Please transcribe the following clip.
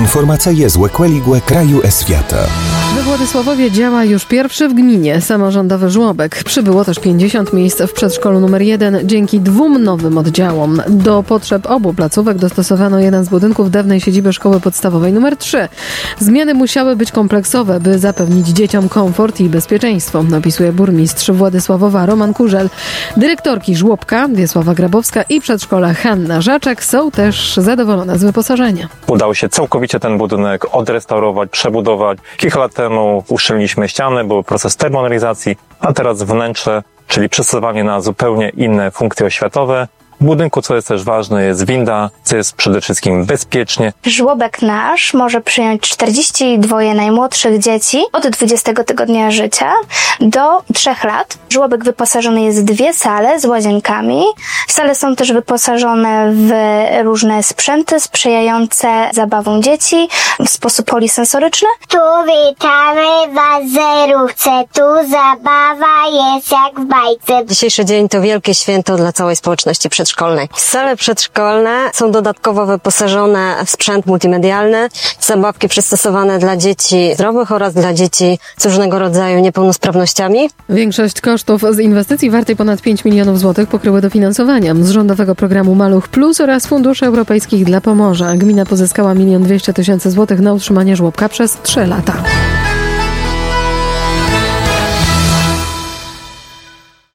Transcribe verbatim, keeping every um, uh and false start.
Informacje złekłeligłe kraju e świata. We Władysławowie działa już pierwszy w gminie samorządowy żłobek. Przybyło też pięćdziesiąt miejsc w przedszkolu numer jeden dzięki dwóm nowym oddziałom. Do potrzeb obu placówek dostosowano jeden z budynków dawnej siedziby szkoły podstawowej numer trzy. Zmiany musiały być kompleksowe, by zapewnić dzieciom komfort i bezpieczeństwo, opisuje burmistrz Władysławowa Roman Kurzel. Dyrektorki żłobka Wiesława Grabowska i przedszkola Hanna Żaczek są też zadowolone z wyposażenia. Udało się całkowicie ten budynek odrestaurować, przebudować. Kilka lat temu uszczelniliśmy ściany, był proces termomodernizacji, a teraz wnętrze, czyli przystosowanie na zupełnie inne funkcje oświatowe. W budynku, co jest też ważne, jest winda, co jest przede wszystkim bezpiecznie. Żłobek nasz może przyjąć czterdzieści dwa najmłodszych dzieci od dwudziestego tygodnia życia do trzech lat. Żłobek wyposażony jest w dwie sale z łazienkami. Sale są też wyposażone w różne sprzęty sprzyjające zabawom dzieci w sposób polisensoryczny. Tu witamy was w zerówce, tu zabawa jest jak w bajce. Dzisiejszy dzień to wielkie święto dla całej społeczności przedszkolnej. Sale przedszkolne są dodatkowo wyposażone w sprzęt multimedialny, zabawki przystosowane dla dzieci zdrowych oraz dla dzieci z różnego rodzaju niepełnosprawnościami. Większość kosztów z inwestycji wartej ponad pięć milionów złotych pokryły dofinansowania z rządowego programu Maluch Plus oraz funduszy europejskich dla Pomorza. Gmina pozyskała milion dwieście tysięcy złotych na utrzymanie żłobka przez trzy lata.